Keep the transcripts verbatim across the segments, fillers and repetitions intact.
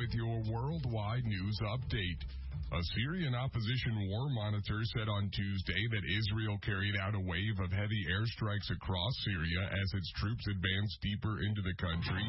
with your worldwide news update. A Syrian opposition war monitor said on Tuesday that Israel carried out a wave of heavy airstrikes across Syria as its troops advanced deeper into the country.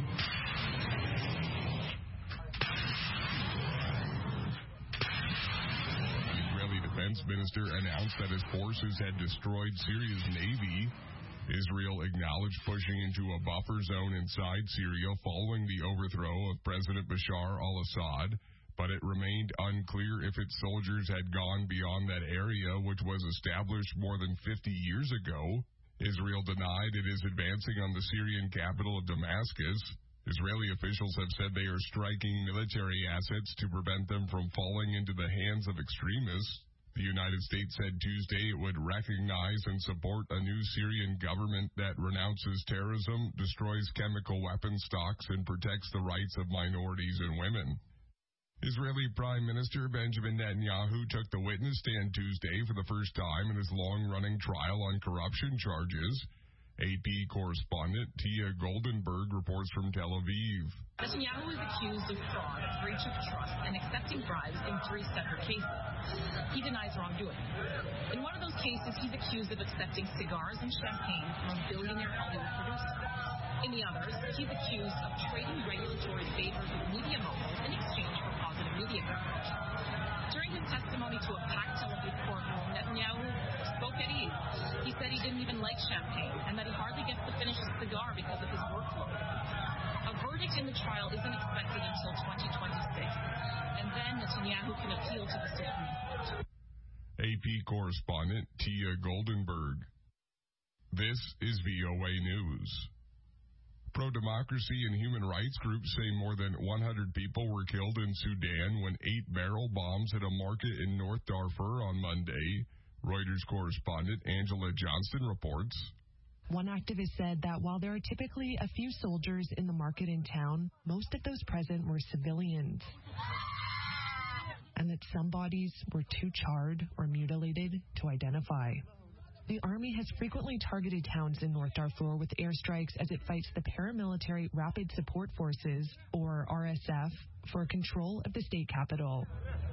The Israeli defense minister announced that his forces had destroyed Syria's navy. Israel acknowledged pushing into a buffer zone inside Syria following the overthrow of President Bashar al-Assad, but it remained unclear if its soldiers had gone beyond that area, which was established more than fifty years ago. Israel denied it is advancing on the Syrian capital of Damascus. Israeli officials have said they are striking military assets to prevent them from falling into the hands of extremists. The United States said Tuesday it would recognize and support a new Syrian government that renounces terrorism, destroys chemical weapon stocks, and protects the rights of minorities and women. Israeli Prime Minister Benjamin Netanyahu took the witness stand Tuesday for the first time in his long-running trial on corruption charges. A P correspondent Tia Goldenberg reports from Tel Aviv. Netanyahu is accused of fraud, breach of trust, and accepting bribes in three separate cases. He denies wrongdoing. In one of those cases, he's accused of accepting cigars and champagne from a billionaire Hollywood producer. In the others, he's accused of trading regulatory favors with media moguls in exchange for positive media coverage. During his testimony to a packed Tel Aviv courtroom, Netanyahu spoke at ease. He said he didn't even like champagne and that he hardly gets to finish his cigar because of his workload. A verdict in the trial isn't expected until twenty twenty-six, and then Netanyahu can appeal to the Supreme Court. A P correspondent Tia Goldenberg. This is V O A News. Pro-democracy and human rights groups say more than one hundred people were killed in Sudan when eight barrel bombs hit a market in North Darfur on Monday. Reuters correspondent Angela Johnston reports. One activist said that while there are typically a few soldiers in the market in town, most of those present were civilians, and that some bodies were too charred or mutilated to identify. The Army has frequently targeted towns in North Darfur with airstrikes as it fights the paramilitary Rapid Support Forces, or R S F, for control of the state capital.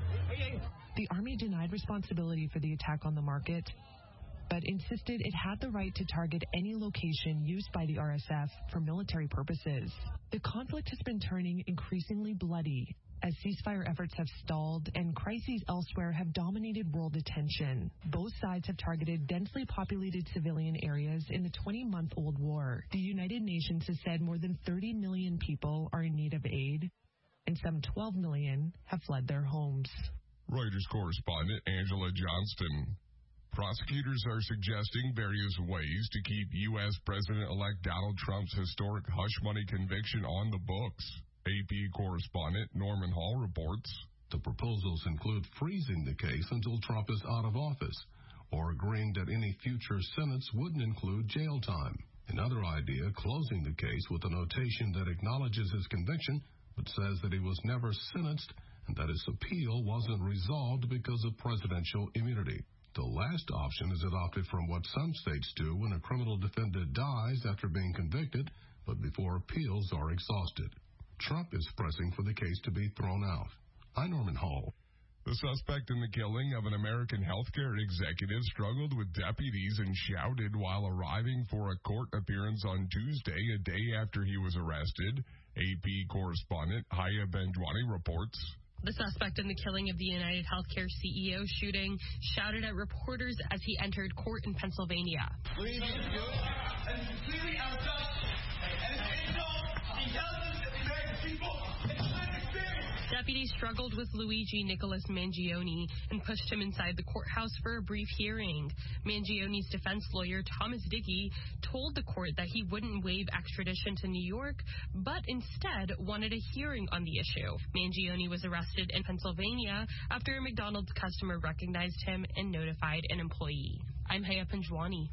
The Army denied responsibility for the attack on the market, but insisted it had the right to target any location used by the R S F for military purposes. The conflict has been turning increasingly bloody as ceasefire efforts have stalled and crises elsewhere have dominated world attention. Both sides have targeted densely populated civilian areas in the twenty-month-old war. The United Nations has said more than thirty million people are in need of aid, and some twelve million have fled their homes. Reuters correspondent Angela Johnston. Prosecutors are suggesting various ways to keep U S President-elect Donald Trump's historic hush money conviction on the books. A P correspondent Norman Hall reports. The proposals include freezing the case until Trump is out of office, or agreeing that any future sentence wouldn't include jail time. Another idea, closing the case with a notation that acknowledges his conviction, but says that he was never sentenced and that his appeal wasn't resolved because of presidential immunity. The last option is adopted from what some states do when a criminal defendant dies after being convicted, but before appeals are exhausted. Trump is pressing for the case to be thrown out. I'm Norman Hall. The suspect in the killing of an American healthcare executive struggled with deputies and shouted while arriving for a court appearance on Tuesday, a day after he was arrested. A P correspondent Haya Benjwani reports. The suspect in the killing of the United Healthcare C E O shooting shouted at reporters as he entered court in Pennsylvania. We need to do it, and it's completely out of touch, and it's insulting intelligence of the American people. It's an experience. Deputies struggled with Luigi Nicholas Mangione and pushed him inside the courthouse for a brief hearing. Mangione's defense lawyer, Thomas Dickey, told the court that he wouldn't waive extradition to New York, but instead wanted a hearing on the issue. Mangione was arrested in Pennsylvania after a McDonald's customer recognized him and notified an employee. I'm Haya Panjwani.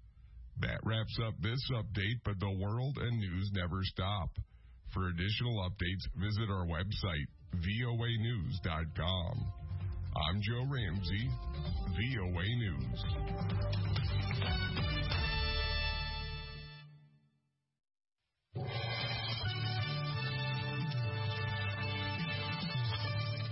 That wraps up this update, but the world and news never stop. For additional updates, visit our website, V O A news dot com. I'm Joe Ramsey, V O A News.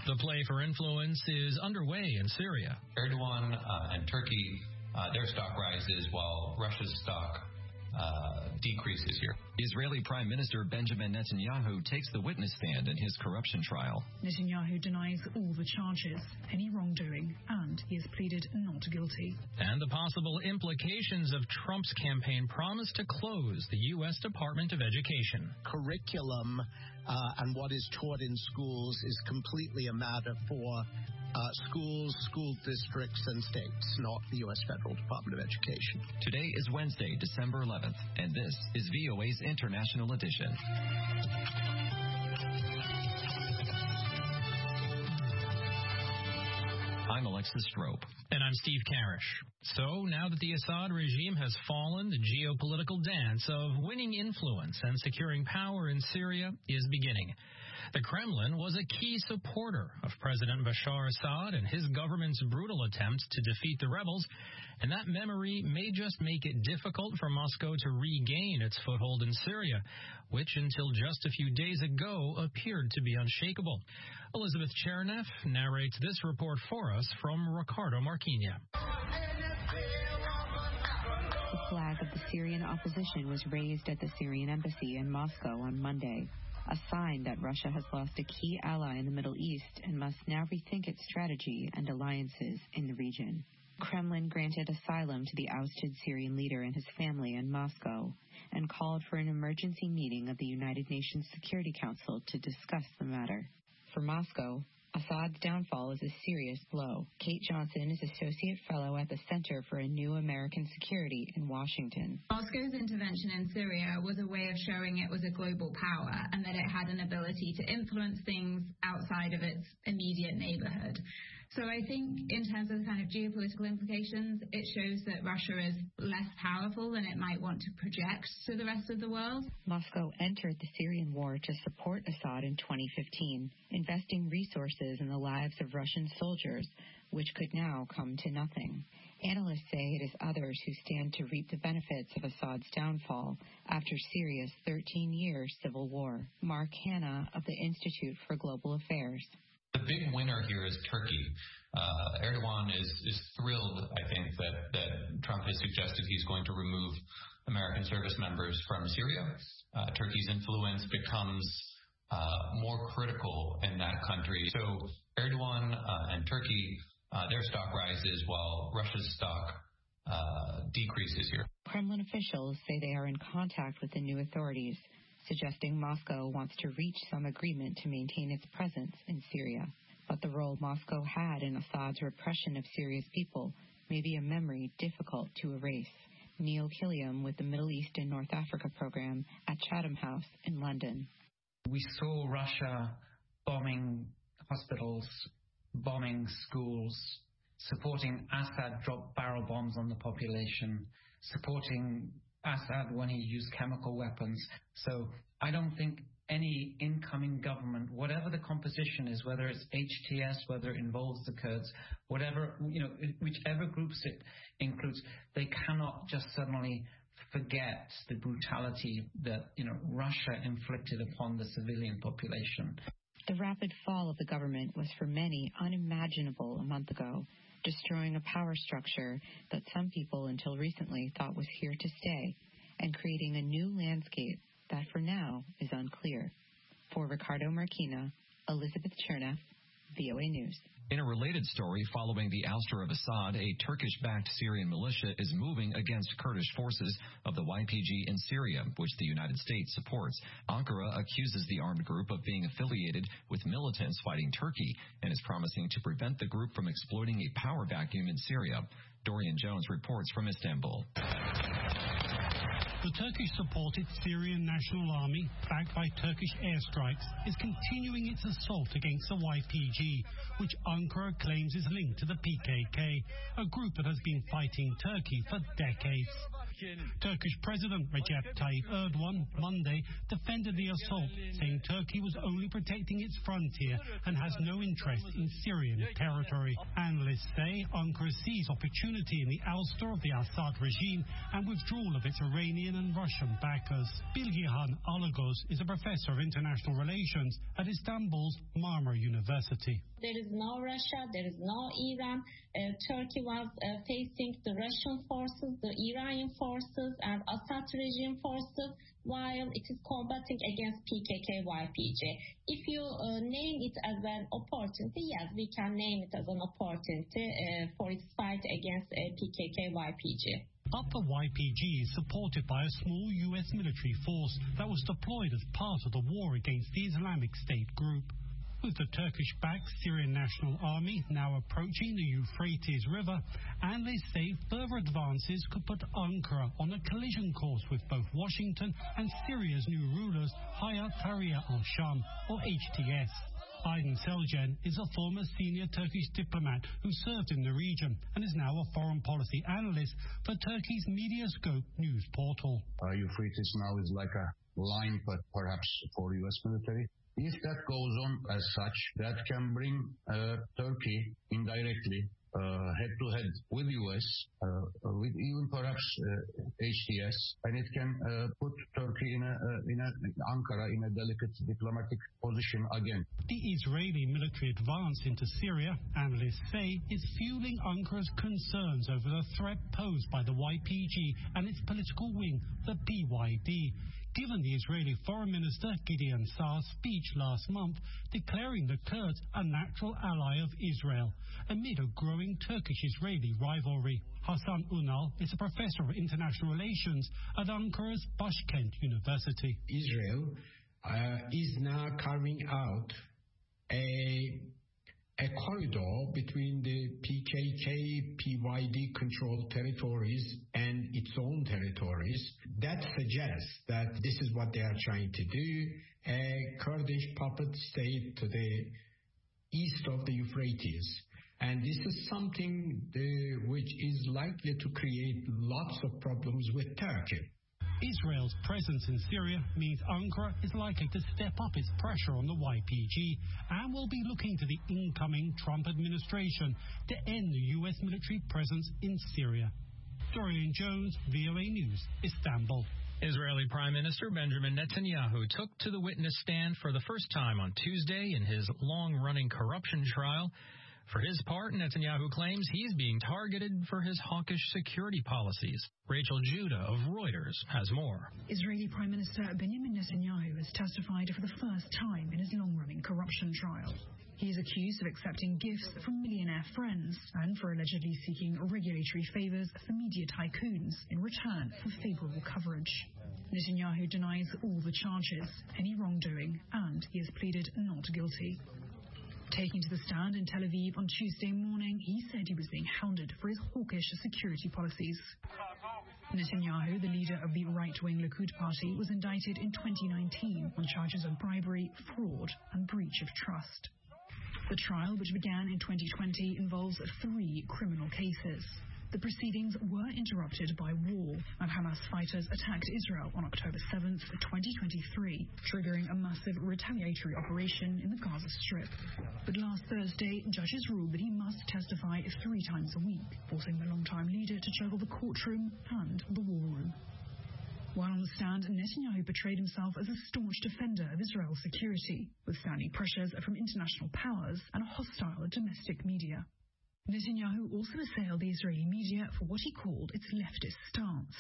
The play for influence is underway in Syria. Erdogan uh, and Turkey, uh, their stock rises while Russia's stock Uh, decreases here. Israeli Prime Minister Benjamin Netanyahu takes the witness stand in his corruption trial. Netanyahu denies all the charges, any wrongdoing, and he has pleaded not guilty. And the possible implications of Trump's campaign promise to close the U S Department of Education. Curriculum uh, and what is taught in schools is completely a matter for Uh, schools, school districts, and states, not the U S Federal Department of Education. Today is Wednesday, December eleventh, and this is V O A's International Edition. I'm Alexis Strope. And I'm Steve Karish. So, now that the Assad regime has fallen, the geopolitical dance of winning influence and securing power in Syria is beginning. The Kremlin was a key supporter of President Bashar Assad and his government's brutal attempts to defeat the rebels, and that memory may just make it difficult for Moscow to regain its foothold in Syria, which until just a few days ago appeared to be unshakable. Elizabeth Chernev narrates this report for us from Ricardo Marquina. The flag of the Syrian opposition was raised at the Syrian embassy in Moscow on Monday, a sign that Russia has lost a key ally in the Middle East and must now rethink its strategy and alliances in the region. Kremlin granted asylum to the ousted Syrian leader and his family in Moscow and called for an emergency meeting of the United Nations Security Council to discuss the matter. For Moscow, Assad's downfall is a serious blow. Kate Johnson is Associate Fellow at the Center for a New American Security in Washington. Moscow's intervention in Syria was a way of showing it was a global power and that it had an ability to influence things outside of its immediate neighborhood. So I think in terms of kind of geopolitical implications, it shows that Russia is less powerful than it might want to project to the rest of the world. Moscow entered the Syrian war to support Assad in twenty fifteen, investing resources in the lives of Russian soldiers, which could now come to nothing. Analysts say it is others who stand to reap the benefits of Assad's downfall after Syria's thirteen-year civil war. Mark Hanna of the Institute for Global Affairs. The big winner here is Turkey. Uh, Erdogan is, is thrilled, I think, that, that Trump has suggested he's going to remove American service members from Syria. Uh, Turkey's influence becomes uh, more critical in that country. So Erdogan uh, and Turkey, uh, their stock rises while Russia's stock uh, decreases here. Kremlin officials say they are in contact with the new authorities, suggesting Moscow wants to reach some agreement to maintain its presence in Syria. But the role Moscow had in Assad's repression of Syria's people may be a memory difficult to erase. Neil Killiam with the Middle East and North Africa program at Chatham House in London. We saw Russia bombing hospitals, bombing schools, supporting Assad drop barrel bombs on the population, supporting Assad when he used chemical weapons. So I don't think any incoming government, whatever the composition is, whether it's H T S, whether it involves the Kurds, whatever, you know, whichever groups it includes, they cannot just suddenly forget the brutality that, you know, Russia inflicted upon the civilian population. The rapid fall of the government was for many unimaginable a month ago, destroying a power structure that some people until recently thought was here to stay, and creating a new landscape that for now is unclear. For Ricardo Marquina, Elizabeth Chernev, V O A News. In a related story, following the ouster of Assad, a Turkish-backed Syrian militia is moving against Kurdish forces of the Y P G in Syria, which the United States supports. Ankara accuses the armed group of being affiliated with militants fighting Turkey and is promising to prevent the group from exploiting a power vacuum in Syria. Dorian Jones reports from Istanbul. The Turkish-supported Syrian National Army, backed by Turkish airstrikes, is continuing its assault against the Y P G, which Ankara claims is linked to the P K K, a group that has been fighting Turkey for decades. Turkish President Recep Tayyip Erdogan Monday defended the assault, saying Turkey was only protecting its frontier and has no interest in Syrian territory. Analysts say Ankara sees opportunity in the ouster of the Assad regime and withdrawal of its Iranian and Russian backers. Bilgihan Alagos is a professor of international relations at Istanbul's Marmara University. There is no Russia, there is no Iran. Uh, Turkey was uh, facing the Russian forces, the Iranian forces, and Assad regime forces, while it is combating against P K K Y P G. If you uh, name it as an opportunity, yes, we can name it as an opportunity uh, for its fight against uh, P K K Y P G. But the Y P G is supported by a small U S military force that was deployed as part of the war against the Islamic State group. With the Turkish-backed Syrian National Army now approaching the Euphrates River, analysts say further advances could put Ankara on a collision course with both Washington and Syria's new rulers, Hayat Tahrir al-Sham, or H T S. Aydin Selgen is a former senior Turkish diplomat who served in the region and is now a foreign policy analyst for Turkey's Mediascope news portal. Uh, Euphrates now is like a line, but perhaps for U S military. If that goes on as such, that can bring uh, Turkey indirectly uh, head-to-head with U S, uh, with even perhaps uh, H T S, and it can uh, put Turkey in a, uh, in a Ankara in a delicate diplomatic position again. The Israeli military advance into Syria, analysts say, is fueling Ankara's concerns over the threat posed by the Y P G and its political wing, the P Y D. Given the Israeli Foreign Minister Gideon Saar's speech last month declaring the Kurds a natural ally of Israel amid a growing Turkish-Israeli rivalry. Hasan Unal is a professor of international relations at Ankara's Başkent University. Israel uh, is now carving out a a corridor between the P K K, P Y D controlled territories and its own territories. That suggests that this is what they are trying to do, a Kurdish puppet state to the east of the Euphrates. And this is something the, which is likely to create lots of problems with Turkey. Israel's presence in Syria means Ankara is likely to step up its pressure on the Y P G and will be looking to the incoming Trump administration to end the U S military presence in Syria. Dorian Jones, V O A News, Istanbul. Israeli Prime Minister Benjamin Netanyahu took to the witness stand for the first time on Tuesday in his long-running corruption trial. For his part, Netanyahu claims he's being targeted for his hawkish security policies. Rachel Judah of Reuters has more. Israeli Prime Minister Benjamin Netanyahu has testified for the first time in his long-running corruption trial. He is accused of accepting gifts from millionaire friends and for allegedly seeking regulatory favors for media tycoons in return for favorable coverage. Netanyahu denies all the charges, any wrongdoing, and he has pleaded not guilty. Taking to the stand in Tel Aviv on Tuesday morning, he said he was being hounded for his hawkish security policies. Netanyahu, the leader of the right-wing Likud party, was indicted in twenty nineteen on charges of bribery, fraud, and breach of trust. The trial, which began in twenty twenty, involves three criminal cases. The proceedings were interrupted by war, and Hamas fighters attacked Israel on October seventh, twenty twenty-three, triggering a massive retaliatory operation in the Gaza Strip. But last Thursday, judges ruled that he must testify three times a week, forcing the longtime leader to juggle the courtroom and the war room. While on the stand, Netanyahu portrayed himself as a staunch defender of Israel's security, withstanding pressures from international powers and a hostile domestic media. Netanyahu also assailed the Israeli media for what he called its leftist stance.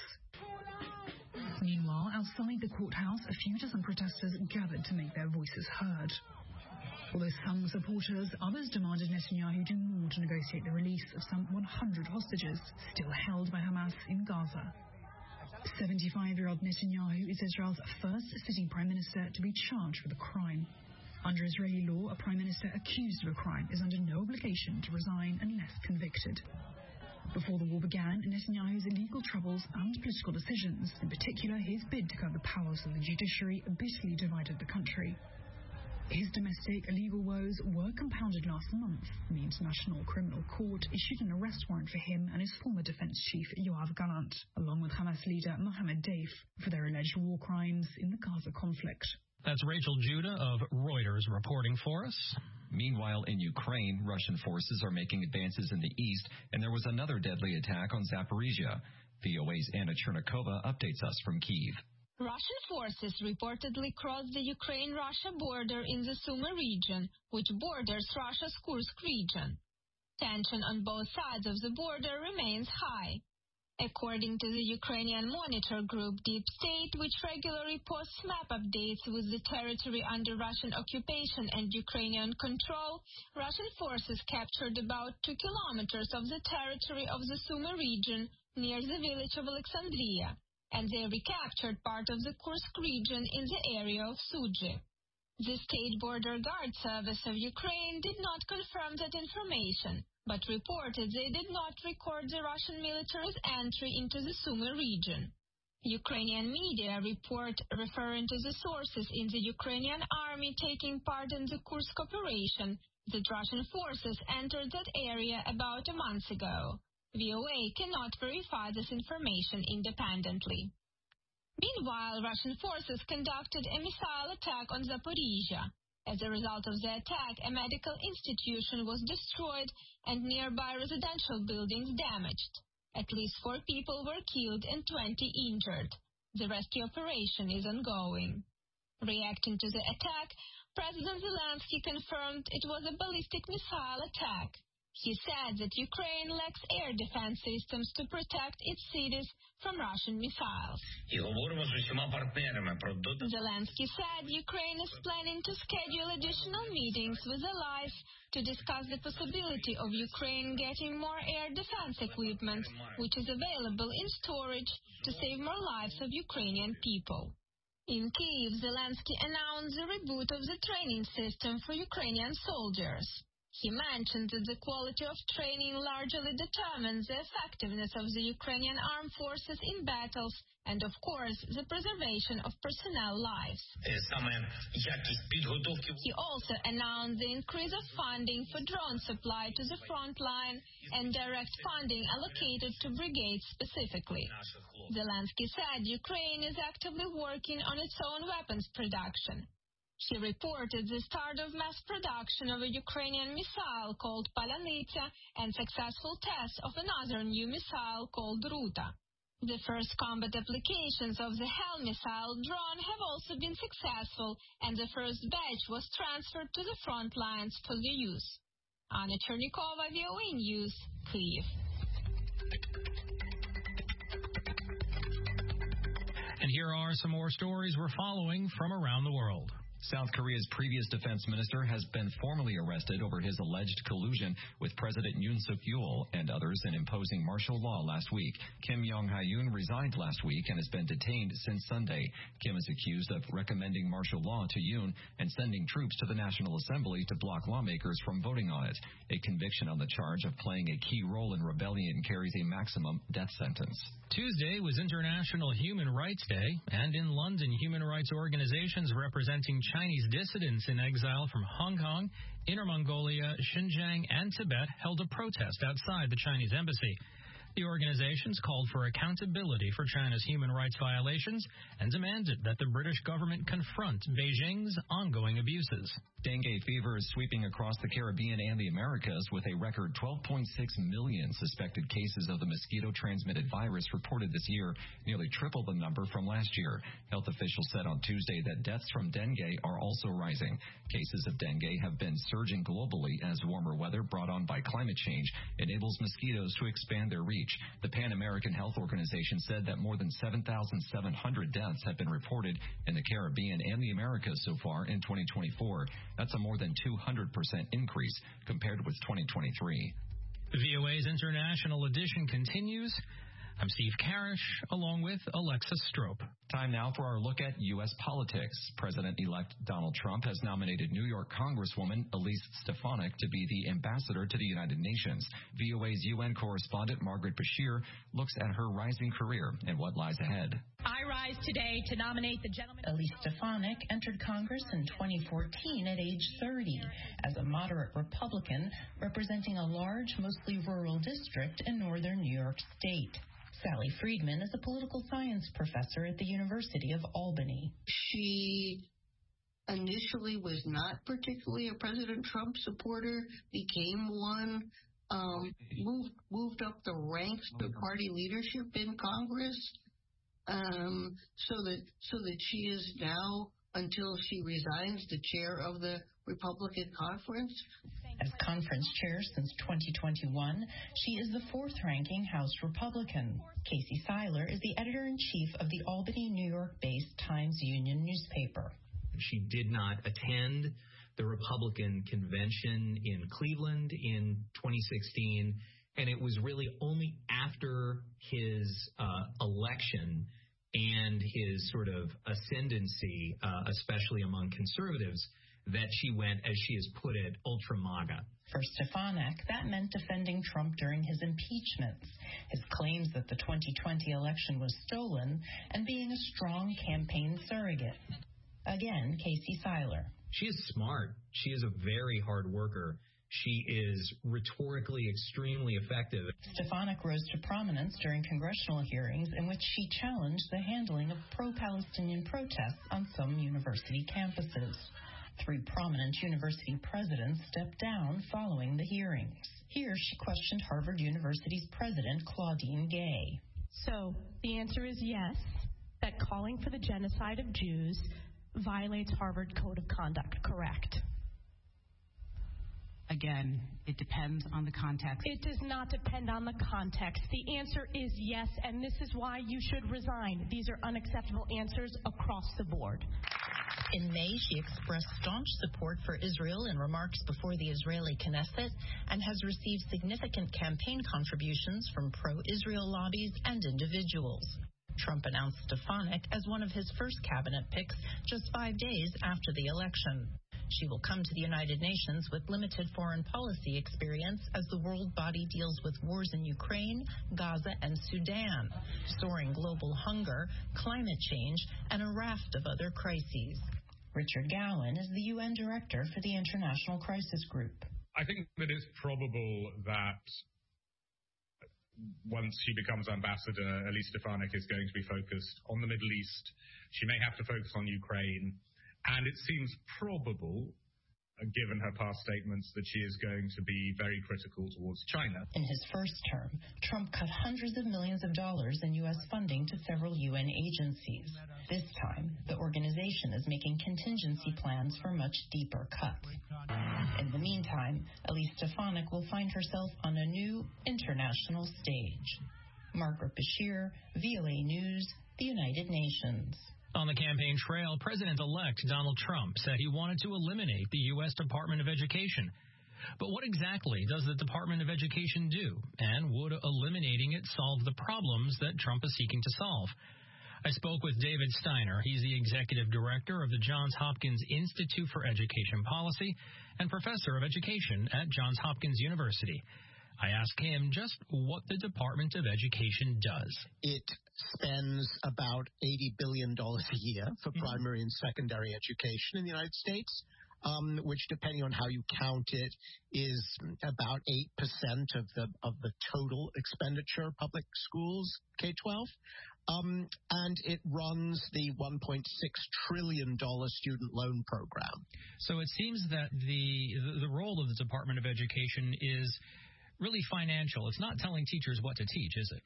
Meanwhile, outside the courthouse, a few dozen protesters gathered to make their voices heard. Although some supporters, others demanded Netanyahu do more to negotiate the release of some one hundred hostages still held by Hamas in Gaza. seventy-five-year-old Netanyahu is Israel's first sitting prime minister to be charged with a crime. Under Israeli law, a prime minister accused of a crime is under no obligation to resign unless convicted. Before the war began, Netanyahu's illegal troubles and political decisions, in particular his bid to cut the powers of the judiciary, bitterly divided the country. His domestic illegal woes were compounded last month when the International Criminal Court issued an arrest warrant for him and his former defense chief, Yoav Gallant, along with Hamas leader Mohammed Deif, for their alleged war crimes in the Gaza conflict. That's Rachel Judah of Reuters reporting for us. Meanwhile, in Ukraine, Russian forces are making advances in the east, and there was another deadly attack on Zaporizhia. V O A's Anna Chernikova updates us from Kyiv. Russian forces reportedly crossed the Ukraine-Russia border in the Sumy region, which borders Russia's Kursk region. Tension on both sides of the border remains high. According to the Ukrainian monitor group Deep State, which regularly posts map updates with the territory under Russian occupation and Ukrainian control, Russian forces captured about two kilometers of the territory of the Sumy region near the village of Alexandria, and they recaptured part of the Kursk region in the area of Sudzhy. The State Border Guard Service of Ukraine did not confirm that information, but reported they did not record the Russian military's entry into the Sumy region. Ukrainian media report, referring to the sources in the Ukrainian army taking part in the Kursk operation, that Russian forces entered that area about a month ago. V O A cannot verify this information independently. Meanwhile, Russian forces conducted a missile attack on Zaporizhia. As a result of the attack, a medical institution was destroyed and nearby residential buildings damaged. At least four people were killed and twenty injured. The rescue operation is ongoing. Reacting to the attack, President Zelensky confirmed it was a ballistic missile attack. He said that Ukraine lacks air defense systems to protect its cities from Russian missiles. Zelensky said Ukraine is planning to schedule additional meetings with allies to discuss the possibility of Ukraine getting more air defense equipment, which is available in storage to save more lives of Ukrainian people. In Kyiv, Zelensky announced the reboot of the training system for Ukrainian soldiers. He mentioned that the quality of training largely determines the effectiveness of the Ukrainian armed forces in battles and, of course, the preservation of personnel lives. He also announced the increase of funding for drone supply to the front line and direct funding allocated to brigades specifically. Zelensky said Ukraine is actively working on its own weapons production. He reported the start of mass production of a Ukrainian missile called Palanitsa and successful tests of another new missile called Ruta. The first combat applications of the Hell missile drone have also been successful, and the first batch was transferred to the front lines for the use. Anna Chernikova, V O A News, Kyiv. And here are some more stories we're following from around the world. South Korea's previous defense minister has been formally arrested over his alleged collusion with President Yoon Suk-yeol and others in imposing martial law last week. Kim Yong-hyun resigned last week and has been detained since Sunday. Kim is accused of recommending martial law to Yoon and sending troops to the National Assembly to block lawmakers from voting on it. A conviction on the charge of playing a key role in rebellion carries a maximum death sentence. Tuesday was International Human Rights Day, and in London, human rights organizations representing Chinese dissidents in exile from Hong Kong, Inner Mongolia, Xinjiang, and Tibet held a protest outside the Chinese embassy. The organizations called for accountability for China's human rights violations and demanded that the British government confront Beijing's ongoing abuses. Dengue fever is sweeping across the Caribbean and the Americas with a record twelve point six million suspected cases of the mosquito-transmitted virus reported this year, nearly triple the number from last year. Health officials said on Tuesday that deaths from dengue are also rising. Cases of dengue have been surging globally as warmer weather brought on by climate change enables mosquitoes to expand their reach. The Pan American Health Organization said that more than seven thousand seven hundred deaths have been reported in the Caribbean and the Americas so far in twenty twenty-four. That's a more than two hundred percent increase compared with twenty twenty-three. V O A's International Edition continues. I'm Steve Karish, along with Alexis Strope. Time now for our look at U S politics. President-elect Donald Trump has nominated New York Congresswoman Elise Stefanik to be the ambassador to the United Nations. V O A's U N correspondent Margaret Bashir looks at her rising career and what lies ahead. I rise today to nominate the gentleman. Elise Stefanik entered Congress in twenty fourteen at age thirty as a moderate Republican representing a large, mostly rural district in northern New York State. Sally Friedman is a political science professor at the University of Albany. She initially was not particularly a President Trump supporter, became one, um, moved, moved up the ranks to party leadership in Congress, um, so that so that she is now, until she resigns, the chair of the Republican conference? As conference chair since twenty twenty-one, she is the fourth-ranking House Republican. Casey Seiler is the editor-in-chief of the Albany, New York-based Times-Union newspaper. She did not attend the Republican convention in Cleveland in twenty sixteen, and it was really only after his uh, election and his sort of ascendancy, uh, especially among conservatives, that she went, as she has put it, ultra-MAGA. For Stefanik, that meant defending Trump during his impeachments, his claims that the twenty twenty election was stolen, and being a strong campaign surrogate. Again, Casey Seiler. She is smart. She is a very hard worker. She is rhetorically extremely effective. Stefanik rose to prominence during congressional hearings in which she challenged the handling of pro-Palestinian protests on some university campuses. Three prominent university presidents stepped down following the hearings. Here she questioned Harvard University's president, Claudine Gay. So, the answer is yes, that calling for the genocide of Jews violates Harvard Code of Conduct, correct? Again, it depends on the context. It does not depend on the context. The answer is yes, and this is why you should resign. These are unacceptable answers across the board. In May, she expressed staunch support for Israel in remarks before the Israeli Knesset and has received significant campaign contributions from pro-Israel lobbies and individuals. Trump announced Stefanik as one of his first cabinet picks just five days after the election. She will come to the United Nations with limited foreign policy experience as the world body deals with wars in Ukraine, Gaza, and Sudan, soaring global hunger, climate change, and a raft of other crises. Richard Gowan is the U N Director for the International Crisis Group. I think that it's probable that once she becomes ambassador, Elise Stefanik is going to be focused on the Middle East. She may have to focus on Ukraine. And it seems probable, given her past statements, that she is going to be very critical towards China. In his first term, Trump cut hundreds of millions of dollars in U S funding to several U N agencies. This time, the organization is making contingency plans for much deeper cuts. In the meantime, Elise Stefanik will find herself on a new international stage. Margaret Bashir, V O A News, the United Nations. On the campaign trail, President-elect Donald Trump said he wanted to eliminate the U S Department of Education. But what exactly does the Department of Education do? And would eliminating it solve the problems that Trump is seeking to solve? I spoke with David Steiner. He's the executive director of the Johns Hopkins Institute for Education Policy and professor of education at Johns Hopkins University. I asked him just what the Department of Education does. It spends about eighty billion dollars a year for mm-hmm. primary and secondary education in the United States, um, which, depending on how you count it, is about eight percent of the of the total expenditure of public schools, K twelve. Um, and it runs the one point six trillion dollars student loan program. So it seems that the the role of the Department of Education is really financial. It's not telling teachers what to teach, is it?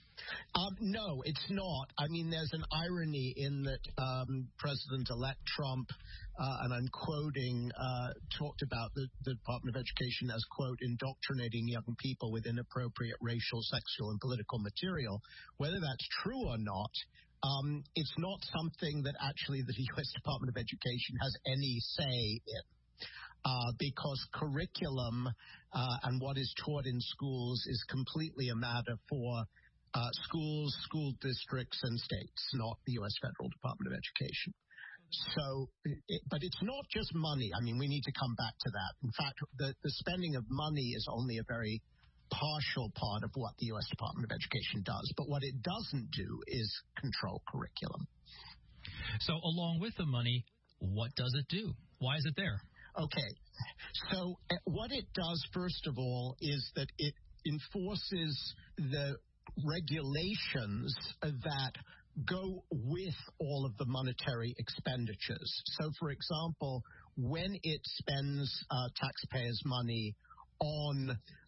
Um, no, it's not. I mean, there's an irony in that um, President-elect Trump, uh, and I'm quoting, uh, talked about the, the Department of Education as, quote, indoctrinating young people with inappropriate racial, sexual, and political material. Whether that's true or not, um, it's not something that actually the U S Department of Education has any say in. Uh, because curriculum uh, and what is taught in schools is completely a matter for uh, schools, school districts, and states, not the U S Federal Department of Education. So, it, but it's not just money. I mean, we need to come back to that. In fact, the, the spending of money is only a very partial part of what the U S Department of Education does. But what it doesn't do is control curriculum. So along with the money, what does it do? Why is it there? Okay, so uh, what it does, first of all, is that it enforces the regulations that go with all of the monetary expenditures. So, for example, when it spends uh, taxpayers' money on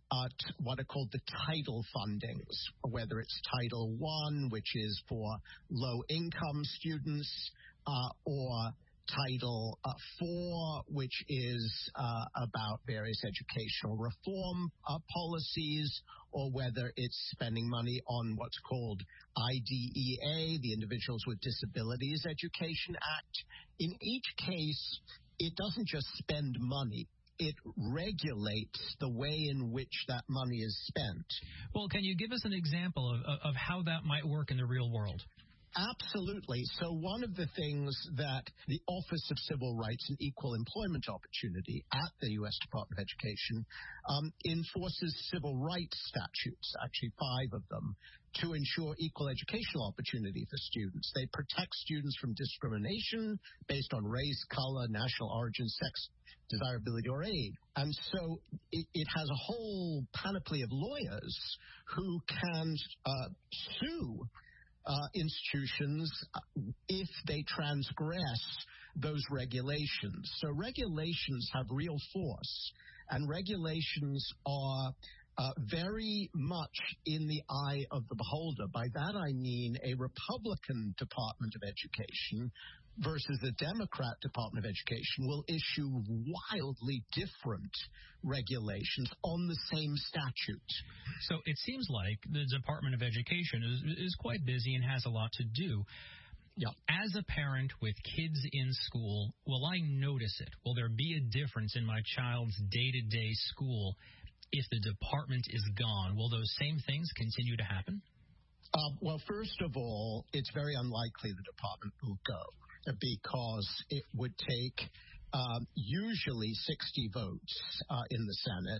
at what are called the Title fundings, whether it's Title One, which is for low-income students, uh, or Title uh, Four, which is uh, about various educational reform uh, policies, or whether it's spending money on what's called I D E A, the Individuals with Disabilities Education Act. In each case, it doesn't just spend money. It regulates the way in which that money is spent. Well, can you give us an example of, of how that might work in the real world? Absolutely. So one of the things that the Office of Civil Rights and Equal Employment Opportunity at the U S Department of Education um, enforces civil rights statutes, actually five of them, to ensure equal educational opportunity for students. They protect students from discrimination based on race, color, national origin, sex, desirability, or age. And so it, it has a whole panoply of lawyers who can uh, sue Uh, institutions uh, if they transgress those regulations. So regulations have real force, and regulations are uh, very much in the eye of the beholder. By that I mean a Republican Department of Education versus the Democrat Department of Education will issue wildly different regulations on the same statute. So it seems like the Department of Education is, is quite busy and has a lot to do. Yeah. As a parent with kids in school, will I notice it? Will there be a difference in my child's day-to-day school if the department is gone? Will those same things continue to happen? Uh, well, first of all, it's very unlikely the department will go, because it would take um, usually sixty votes uh, in the Senate.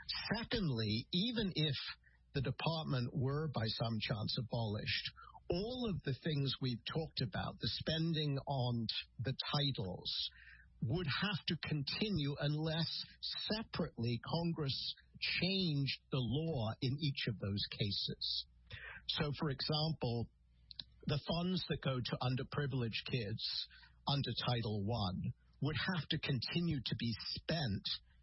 Secondly, even if the department were by some chance abolished, all of the things we've talked about, the spending on the titles, would have to continue unless separately Congress changed the law in each of those cases. So, for example, the funds that go to underprivileged kids under Title One would have to continue to be spent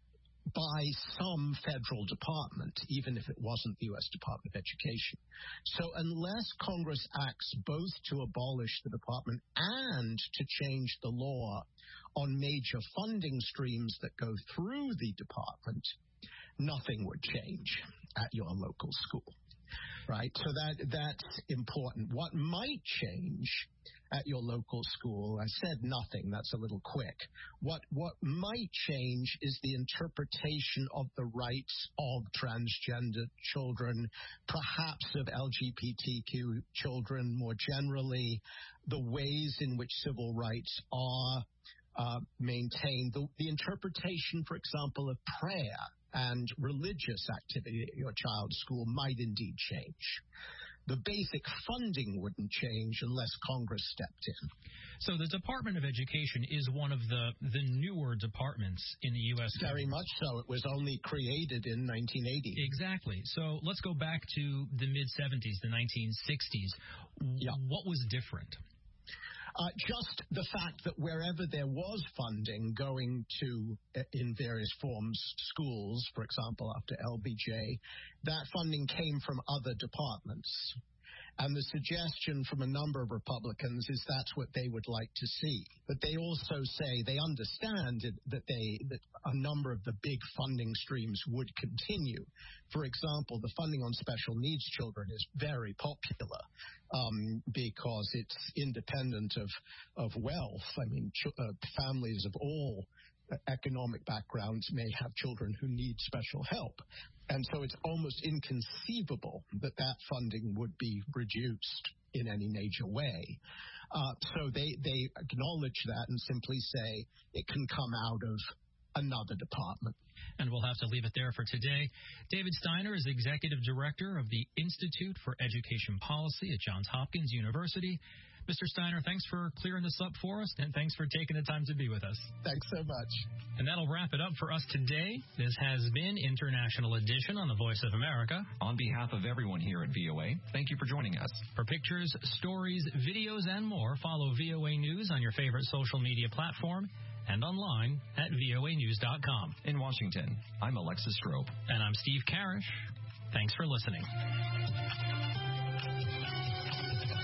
by some federal department, even if it wasn't the U S Department of Education. So unless Congress acts both to abolish the department and to change the law on major funding streams that go through the department, nothing would change at your local school. Right, so that that's important. What might change at your local school, I said nothing, that's a little quick. What what might change is the interpretation of the rights of transgender children, perhaps of L G B T Q children more generally, the ways in which civil rights are uh, maintained, the, the interpretation, for example, of prayer and religious activity at your child's school might indeed change. The basic funding wouldn't change unless Congress stepped in. So the Department of Education is one of the, the newer departments in the U S Very much so. It was only created in nineteen eighty. Exactly. So let's go back to the mid-seventies, the nineteen sixties. Yeah. What was different? Uh, just the fact that wherever there was funding going to, uh, in various forms, schools, for example, after L B J, that funding came from other departments. And the suggestion from a number of Republicans is that's what they would like to see. But they also say they understand it, that they that a number of the big funding streams would continue. For example, the funding on special needs children is very popular um, because it's independent of, of wealth. I mean, ch- uh, families of all economic backgrounds may have children who need special help. And so it's almost inconceivable that that funding would be reduced in any major way. Uh, so they, they acknowledge that and simply say it can come out of another department. And we'll have to leave it there for today. David Steiner is Executive Director of the Institute for Education Policy at Johns Hopkins University. Mister Steiner, thanks for clearing this up for us, and thanks for taking the time to be with us. Thanks so much. And that'll wrap it up for us today. This has been International Edition on the Voice of America. On behalf of everyone here at V O A, thank you for joining us. For pictures, stories, videos, and more, follow V O A News on your favorite social media platform and online at V O A news dot com. In Washington, I'm Alexis Strope. And I'm Steve Karish. Thanks for listening.